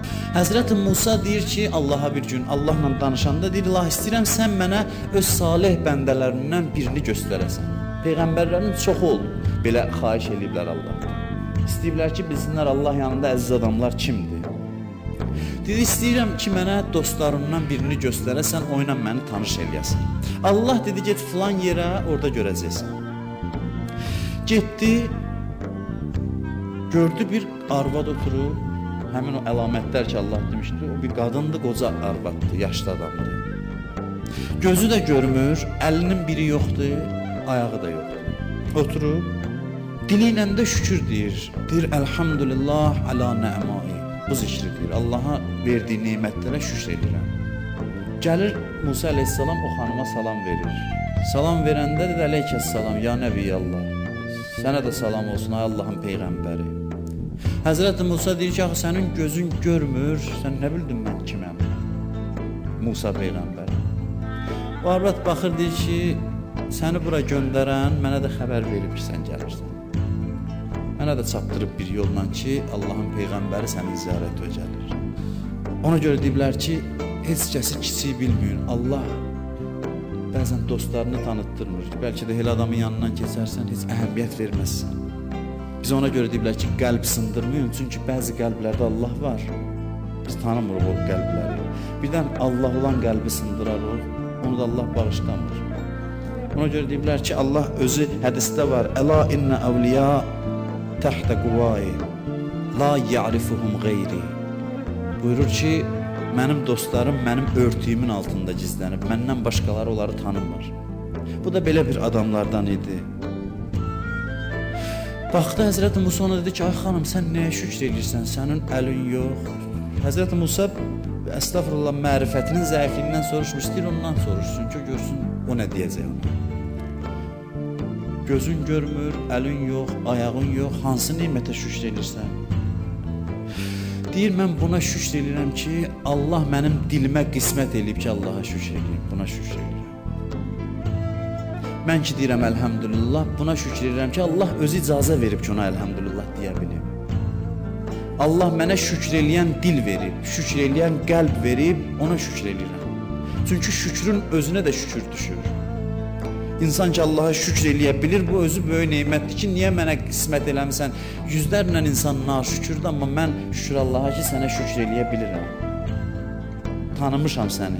Həzrəti Musa deyir ki, Allaha bir gün Allahla danışanda deyir, Allah istəyirəm sən mənə öz salih bəndələrindən birini göstərəsən. Peyğəmbərlərin çoxu oldu, belə xahiş eləyiblər Allahdan. İstəyiblər ki, bilsinlər Allah yanında əziz adamlar kimdir. Dedi, istəyirəm ki, mənə dostlarımdan birini göstərəsən, o ilə məni tanış eləyəsən. Allah dedi, get filan yerə, orada görəcəksən. Getdi, gördü bir arvad oturub, həmin o əlamətlər ki, Allah demişdi, o bir qadındır, qoca arvaddır, yaşlı adamdır. Gözü də görmür, əlinin biri yoxdur, ayağı da yoxdur. Oturub, dili ilə də şükür deyir. Deyir, əlhamdülillah alə nə'mai. Bu zikri deyir, Allaha verdiyi neymətlərə şükür edirəm. Gəlir Musa əleyhissalam o xanıma salam verir. Salam verəndə də əleyhissalam, ya Nəbiyyallah. Sənə də salam olsun, ay Allahın Peyğəmbəri. Həzrəti Musa deyir ki, axı sənin gözün görmür, sən nə bildin mən kiməm? Musa Peyğəmbər. O arvad baxır, deyir ki, səni bura göndərən mənə də xəbər verib ki, sən gəlirsən. Mənə də çapdırıb bir yolla ki, Allahın Peyğəmbəri sənin ziyarətə gəlir. Ona görə deyiblər ki, heç kəsi kiçik bilməyin. Allah bəzən dostlarını tanıtdırmır. Bəlkə də elə adamın yanından keçərsən, heç əhəmiyyət verməzsən. Biz ona görə deyiblər ki, qəlb sındırmayın. Çünki bəzi qəlblərdə Allah var. Biz tanımırıq o qəlbləri. Birdən Allah olan qəlbi sındırarıq. Onu da Allah bağışlamır. Ona görə deyiblər ki, Allah özü hədisdə var. Əla innə əvliya təhtə quvai la ya'rifuhum qeyri. Buyurur ki, mənim dostlarım mənim örtüyümün altında gizlənib. Məndən başqaları onları tanımır. Bu da belə bir adamlardan idi. Baxdı Həzrəti Musa ona dedi ki, ay xanım, sən nəyə şükür edirsən? Sənin əlin yox. Həzrəti Musa əstəğfurullah mərifətinin zəifliyindən soruşmuş, istəyir ondan soruşsun ki, görsün o nə deyəcək ona. Gözün görmür, əlin yox, ayağın yox, hansı neymətə şükür edirsən? Deyir, mən buna şükür edirəm ki, Allah mənim dilimə qismət eləyib ki, Allaha şükür edirəm, buna şükür edirəm. Mən ki deyirəm əlhəmdülillah, buna şükür edirəm ki, Allah özü icazə verib ki, ona əlhəmdülillah deyə bilim. Allah mənə şükür eləyən dil verib, şükür eləyən qəlb verib, ona şükür edirəm. Çünki şükrün özünə də şükür düşür. İnsan ki Allaha şükür eləyə bilir, bu özü böyük neymətdir ki, niyə mənə qismət eləmirsən? Yüzlərlə insan naşükürdür, amma mən şükür Allaha ki, sənə şükür eləyə bilirəm. Tanımışam səni.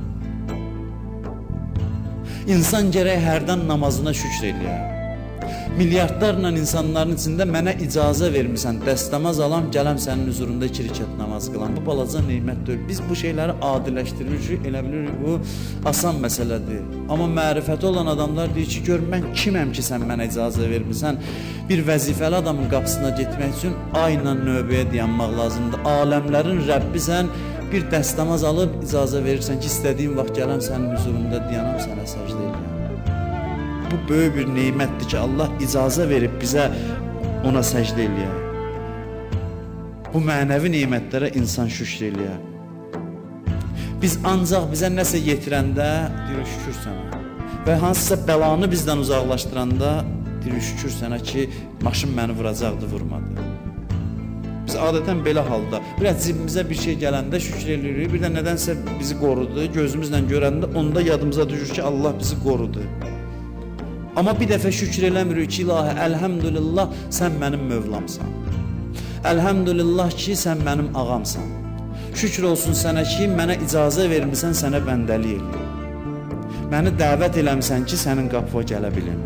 İnsan gərək hərdən namazına şükür eləyər. Milyardlarla insanların içində mənə icazə vermirsən, dəstəmaz alam, gələm sənin huzurunda 2 rükət namaz qılam. Bu balaca neymət deyil. Biz bu şeyləri adiləşdiririk, elə bilirik bu asan məsələdir. Amma mərifəti olan adamlar deyir ki, gör mən kiməm ki, sən mənə icazə vermirsən? Bir vəzifəli adamın qapısına getmək üçün ayla növbəyə dayanmaq lazımdır. Aləmlərin Rəbbisən, bir dəstəmaz alıb icazə verirsən ki, istədiyin vaxt gələm sənin huzurunda dayanam, sənə səcdə eləyəm. Bu böyük bir neymətdir ki, Allah icazə verib bizə ona səcdə eləyək. Bu mənəvi neymətlərə insan şükür eləyər. Biz ancaq bizə nəsə yetirəndə deyirik şükür sənə. Və hansısa bəlanı bizdən uzaqlaşdıranda deyirik şükür sənə ki, maşın məni vuracaqdı, vurmadı. Biz adətən belə halda, biraz cibimizə bir şey gələndə şükür eləyirik, bir də nədənsə bizi qorudu, gözümüzlə görəndə onda yadımıza düşür ki, Allah bizi qorudu. Amma bir dəfə şükür eləmirik ki, ilahi, əlhəmdülillah, sən mənim mövlamsan. Əlhəmdülillah ki, sən mənim ağamsan. Şükür olsun sənə ki, mənə icazə vermirsən, sənə bəndəlik eləyim. Məni dəvət eləmirsən ki, sənin qapıya gələ bilim.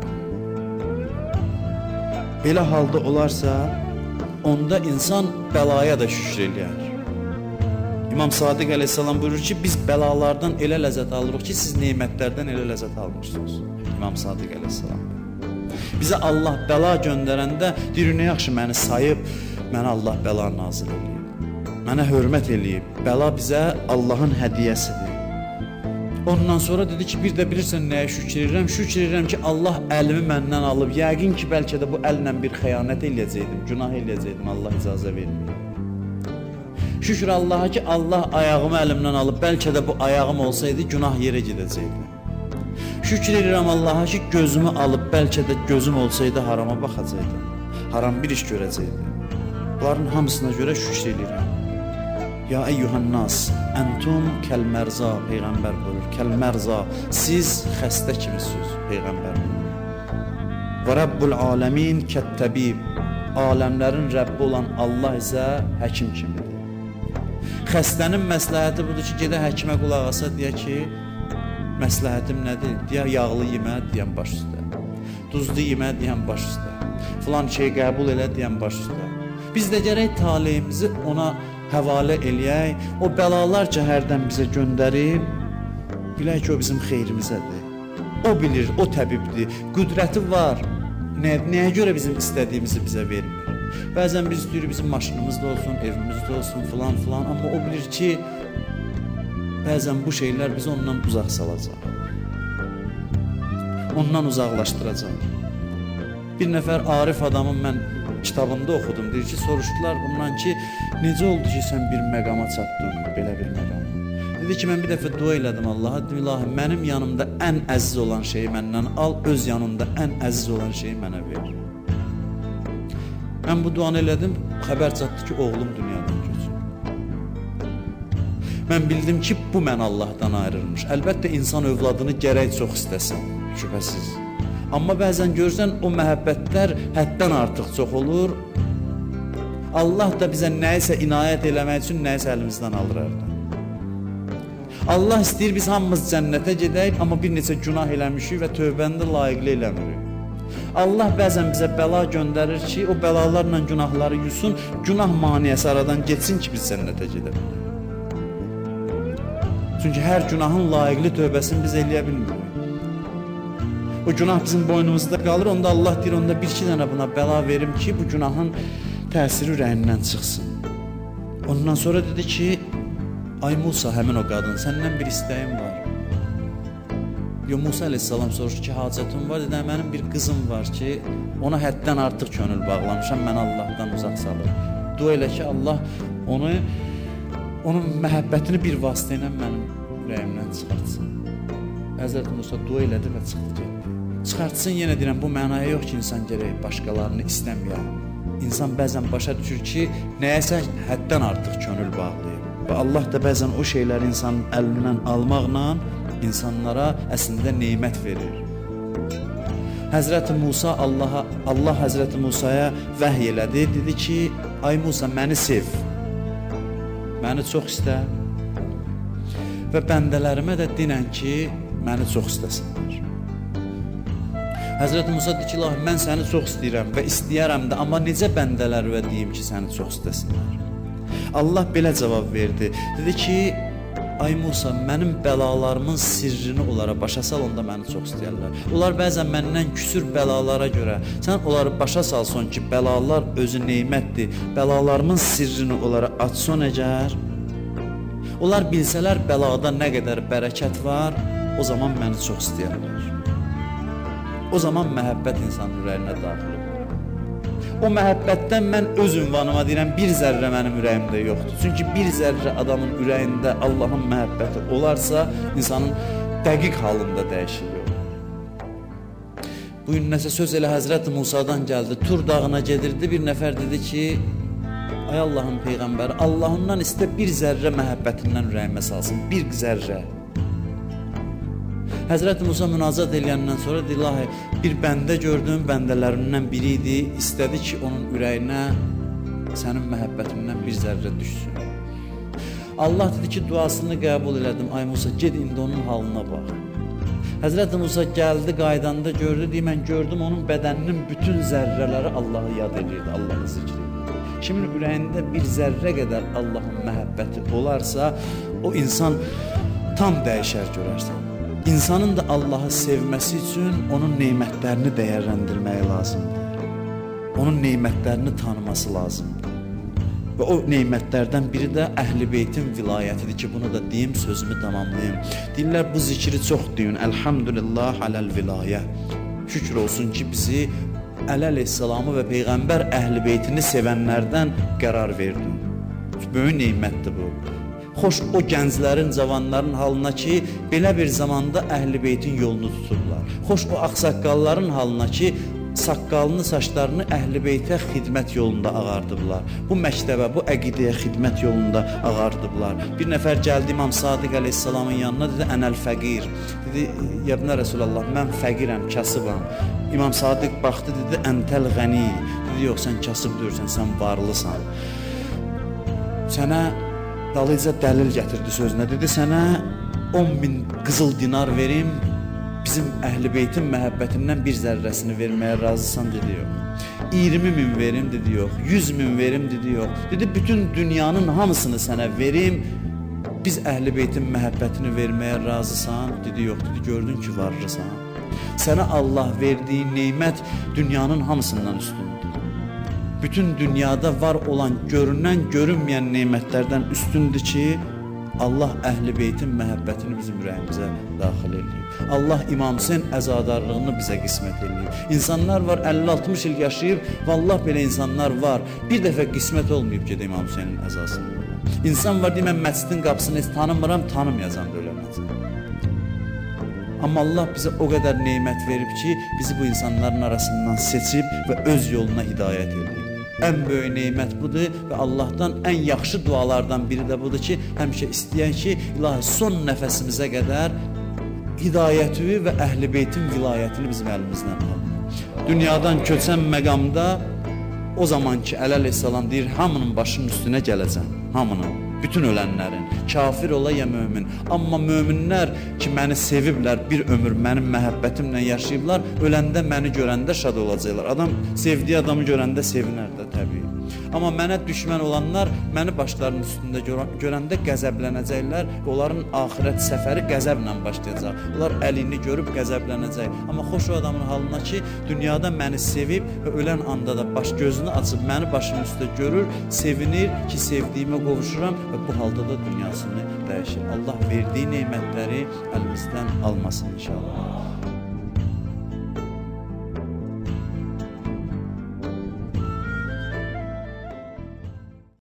Belə halda olarsa, onda insan bəlaya da şükür eləyər. İmam Sadiq əleyhissalam buyurur ki, biz bəlalardan elə ləzzət alırıq ki, siz neymətlərdən elə ləzzət almırsınız. İmam Sadiq əleyhissalam. Bizə Allah bəla göndərəndə deyir, nə yaxşı məni sayıb, mənə Allah bəla nazil eləyib. Mənə hörmət eləyib. Bəla bizə Allahın hədiyyəsidir. Ondan sonra dedi ki, bir də bilirsən nəyə şükür edirəm? Şükür edirəm ki, Allah əlimi məndən alıb. Yəqin ki, bəlkə də bu əllə bir xəyanət eləyəcəkdim, günah eləyəcəkdim, Allah icazə vermir. Şükür Allaha ki, Allah ayağımı əlimdən alıb. Bəlkə də bu ayağım olsaydı, günah yerə gedəcəkdi. Şükür edirəm Allaha ki, gözümü alıb. Bəlkə də gözüm olsaydı, harama baxacaqdı. Haram bir iş görəcəkdi. Bunların hamısına görə şükür edirəm. Ya eyyuhannas, entum kəlmərza, Peyğəmbər buyurur, kəlmərza, siz xəstə kimisiniz, Peyğəmbər buyurur. Və Rabbul aləmin kəttəbib, aləmlərin Rəbbi olan Allah isə həkim kimidir. Xəstənin məsləhəti budur ki, gedə həkimə qulaq asa, deyə ki, məsləhətim nədir? Deyə yağlı yemə, deyən baş üstə. Duzlu yemə, deyən baş üstə. Filan şey qəbul elə, deyən baş üstə. Biz də gərək taleyimizi ona həvalə eləyək, o bəlalar ki, hərdən bizə göndərib, bilək ki, o bizim xeyrimizədir. O bilir, o təbibdir, qüdrəti var. Nəyə görə bizim istədiyimizi bizə vermir? Bəzən biz istəyirik, bizim maşınımızda olsun, evimizdə olsun, filan, amma o bilir ki, bəzən bu şeylər bizi ondan uzaq salacaq. Ondan uzaqlaşdıracaq. Bir nəfər arif adamın mən kitabında oxudum, deyir ki, soruşdular bundan ki, necə oldu ki, sən bir məqama çatdın, belə bir məqama? Dedi ki, mən bir dəfə dua elədim Allaha, dedim, ilahi, mənim yanımda ən əziz olan şeyi məndən al, öz yanında ən əziz olan şeyi mənə ver. Mən bu duanı elədim, xəbər çatdı ki, oğlum dünyadan köçür. Mən bildim ki, bu mən Allahdan ayrılmış. Əlbəttə, insan övladını gərək çox istəsin, şübhəsiz. Amma bəzən görürsən, o məhəbbətlər həddən artıq çox olur. Allah da bizə nəyisə inayət eləmək üçün nəyisə əlimizdən alır hərdən. Allah istəyir, biz hamımız cənnətə gedək, amma bir neçə günah eləmişik və tövbəni də layiqli eləmirik. Allah bəzən bizə bəla göndərir ki, o bəlalarla günahları yusun, günah maniyəsi aradan geçsin ki, biz cənnətə gedə bilək. Çünki hər günahın layiqli tövbəsini biz eləyə bilmirik. O günah bizim boynumuzda qalır, onda Allah deyir, onda bir-iki dənə buna bəla verim ki, bu günahın təsiri ürəyindən çıxsın. Ondan sonra dedi ki, ay Musa, həmin o qadın, səndən bir istəyim var. Musa əleyhissalam soruşur ki, hacətim var, dedi, mənim bir qızım var ki, ona həddən artıq könül bağlamışam, mən Allahdan uzaq salır. Dua elə ki, Allah onun məhəbbətini bir vasitə ilə mənim ürəyimdən çıxartsın. Həzrəti Musa dua elədi və çıxdı getdi. Çıxartsın, yenə deyirəm, bu mənaya yox ki, insan gərək başqalarını istəməyək. İnsan bəzən başa düşür ki, nəyəsə həddən artıq könül bağlayır. Və Allah da bəzən o şeyləri insanın əlindən almaqla insanlara əslində neymət verir. Həzrəti Musa, Allah Həzrəti Musaya vəhy elədi, dedi ki, ay Musa, məni sev, məni çox istə və bəndələrimə də dinən ki, məni çox istəsinlər. Həzrəti Musa dedi ki, ilahi, mən səni çox istəyirəm və istəyərəm də, amma necə bəndələrə deyim ki, səni çox istəsinlər? Allah belə cavab verdi, dedi ki, ay Musa, mənim bəlalarımın sirrini onlara başa sal, onda məni çox istəyərlər. Onlar bəzən məndən küsür bəlalara görə, sən onları başa salson ki, bəlalar özü neymətdir, bəlalarımın sirrini onlara açson əgər, onlar bilsələr bəlada nə qədər bərəkət var, o zaman məni çox istəyərlər. O zaman məhəbbət insanın ürəyinə daxil olur. O məhəbbətdən mən öz ünvanıma deyirəm, bir zərrə mənim ürəyimdə yoxdur. Çünki bir zərrə adamın ürəyində Allahın məhəbbəti olarsa, insanın dəqiq halında dəyişiklik olur. Bugün nəsə söz elə Həzrəti Musadan gəldi, Tur dağına gedirdi, bir nəfər dedi ki, ay Allahın Peyğəmbəri, Allahından istə bir zərrə məhəbbətindən ürəyimə salsın, bir zərrə. Həzrəti Musa münazat eləyəndən sonra ilahi, bir bəndə gördüm, bəndələrindən biri idi, istədi ki, onun ürəyinə sənin məhəbbətindən bir zərrə düşsün. Allah dedi ki, duasını qəbul elədim, ay Musa, ged indi onun halına bax. Həzrəti Musa gəldi, qaydanda gördü, deyir, mən gördüm onun bədəninin bütün zərrələri Allahı yad edirdi, Allahı zikr edirdi. Kimin ürəyində bir zərrə qədər Allahın məhəbbəti olarsa, o insan tam dəyişər görərsən. İnsanın da Allahı sevməsi üçün onun neymətlərini dəyərləndirməyi lazımdır. Onun neymətlərini tanıması lazımdır. Və o neymətlərdən biri də Əhl-i Beytin vilayətidir ki, bunu da deyim, sözümü tamamlayayım. Deyirlər, bu zikri çox deyin, Elhamdülillah aləl vilayə. Şükür olsun ki, bizi Əleyhisselamı və Peyğəmbər Əhl-i Beytini sevənlərdən qərar verdin. Böyük neymətdir bu. Xoş o gənclərin, cavanların halına ki, belə bir zamanda Əhl-i Beytin yolunu tuturlar. Xoş o ağsaqqalların halına ki, saqqalını, saçlarını Əhl-i Beytə xidmət yolunda ağardıblar. Bu məktəbə, bu əqidəyə xidmət yolunda ağardıblar. Bir nəfər gəldi İmam Sadiq əleyhissalamın yanına, dedi, ənəl fəqir. Dedi, yəbnə Rəsulallah, mən fəqirəm, kasıbam. İmam Sadiq baxdı, dedi, əntəl ғəni. Dedi, yox, sən kasıb deyirsən, sən varlısan. Sənə dalıca dəlil gətirdi sözünə. Dedi, sənə 10.000 qızıl dinar verim, bizim Əhl-i Beytin məhəbbətindən bir zərrəsini verməyə razısan, dedi, yox. 20.000 verim, dedi, yox. 100.000 verim, dedi, yox. Dedi, bütün dünyanın hamısını sənə verim, biz Əhl-i Beytin məhəbbətini verməyə razısan, dedi, yox. Dedi, gördün ki, varlısan. Sənə Allah verdiyi neymət dünyanın hamısından üstündür. Bütün dünyada var olan, görünən, görünməyən neymətlərdən üstündür ki, Allah Əhl-i Beytin məhəbbətini bizim ürəyimizə daxil edib. Allah İmam Hüseyn əzadarlığını bizə qismət edib. İnsanlar var 50-60 il yaşayıb, vallah belə insanlar var. Bir dəfə qismət olmayıb ki, İmam Hüseynin əzasını. İnsan var deyim, mən məscidin qapısını heç tanımıram, tanımayacam da öləməz. Amma Allah bizə o qədər neymət verib ki, bizi bu insanların arasından seçib və öz yoluna hidayət edib. Ən böyük neymət budur və Allahdan ən yaxşı dualardan biri də budur ki, həmişə istəyən ki, ilahi son nəfəsimizə qədər hidayəti və Əhl-i Beytin vilayətini bizim əlimizdən alır. Dünyadan köçən məqamda o zaman ki, əleyhissalam deyir, hamının başının üstünə gələcəm, hamının, bütün ölənlərin, kafir ola ya mömin. Amma möminlər ki, məni seviblər, bir ömür mənim məhəbbətimlə yaşayıblar, öləndə məni görəndə şad olacaqlar. Adam sevdiyi adamı görəndə sevinər də təbii. Amma mənə düşmən olanlar məni başlarının üstündə görəndə qəzəblənəcəklər. Onların axirət səfəri qəzəblə başlayacaq. Onlar əlini görüb qəzəblənəcək. Amma xoş o adamın halına ki, dünyada məni sevib və ölən anda da gözünü açıb məni başının üstə görür, sevinir ki, sevdiyimə qovuşuram və bu halda da dünyasını dəyişir. Allah verdiyi neymətləri əlimizdən almasın inşallah.